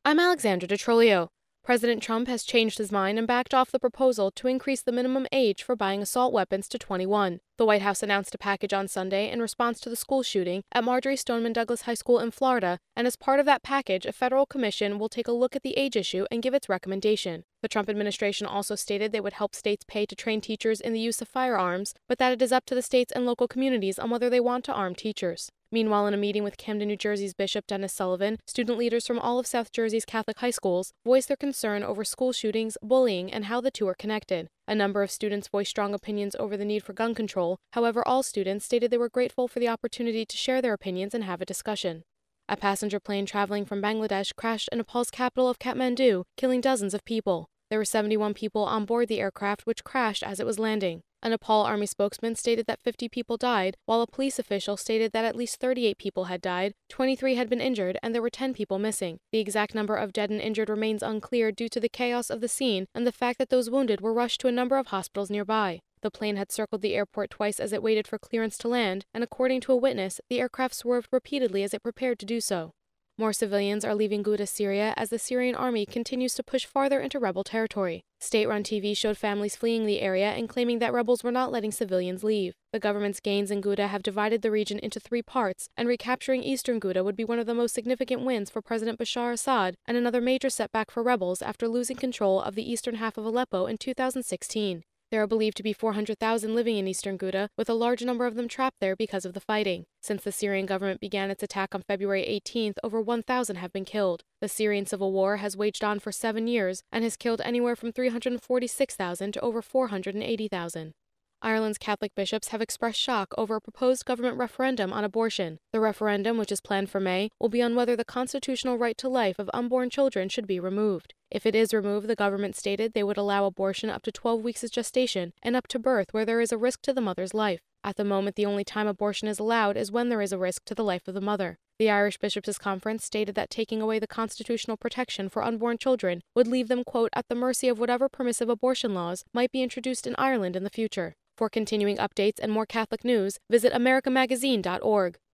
I'm Alexandra DeTrolio. President Trump has changed his mind and backed off the proposal to increase the minimum age for buying assault weapons to 21. The White House announced a package on Sunday in response to the school shooting at Marjory Stoneman Douglas High School in Florida, and as part of that package, a federal commission will take a look at the age issue and give its recommendation. The Trump administration also stated they would help states pay to train teachers in the use of firearms, but that it is up to the states and local communities on whether they want to arm teachers. Meanwhile, in a meeting with Camden, New Jersey's Bishop Dennis Sullivan, student leaders from all of South Jersey's Catholic high schools voiced their concern over school shootings, bullying, and how the two are connected. A number of students voiced strong opinions over the need for gun control. However, all students stated they were grateful for the opportunity to share their opinions and have a discussion. A passenger plane traveling from Bangladesh crashed in Nepal's capital of Kathmandu, killing dozens of people. There were 71 people on board the aircraft, which crashed as it was landing. A Nepal Army spokesman stated that 50 people died, while a police official stated that at least 38 people had died, 23 had been injured, and there were 10 people missing. The exact number of dead and injured remains unclear due to the chaos of the scene and the fact that those wounded were rushed to a number of hospitals nearby. The plane had circled the airport twice as it waited for clearance to land, and according to a witness, the aircraft swerved repeatedly as it prepared to do so. More civilians are leaving Ghouta, Syria, as the Syrian army continues to push farther into rebel territory. State-run TV showed families fleeing the area and claiming that rebels were not letting civilians leave. The government's gains in Ghouta have divided the region into 3 parts, and recapturing eastern Ghouta would be one of the most significant wins for President Bashar Assad and another major setback for rebels after losing control of the eastern half of Aleppo in 2016. There are believed to be 400,000 living in eastern Ghouta, with a large number of them trapped there because of the fighting. Since the Syrian government began its attack on February 18th, over 1,000 have been killed. The Syrian civil war has waged on for 7 years and has killed anywhere from 346,000 to over 480,000. Ireland's Catholic bishops have expressed shock over a proposed government referendum on abortion. The referendum, which is planned for May, will be on whether the constitutional right to life of unborn children should be removed. If it is removed, the government stated they would allow abortion up to 12 weeks of gestation and up to birth where there is a risk to the mother's life. At the moment, the only time abortion is allowed is when there is a risk to the life of the mother. The Irish Bishops' Conference stated that taking away the constitutional protection for unborn children would leave them, quote, at the mercy of whatever permissive abortion laws might be introduced in Ireland in the future. For continuing updates and more Catholic news, visit americamagazine.org.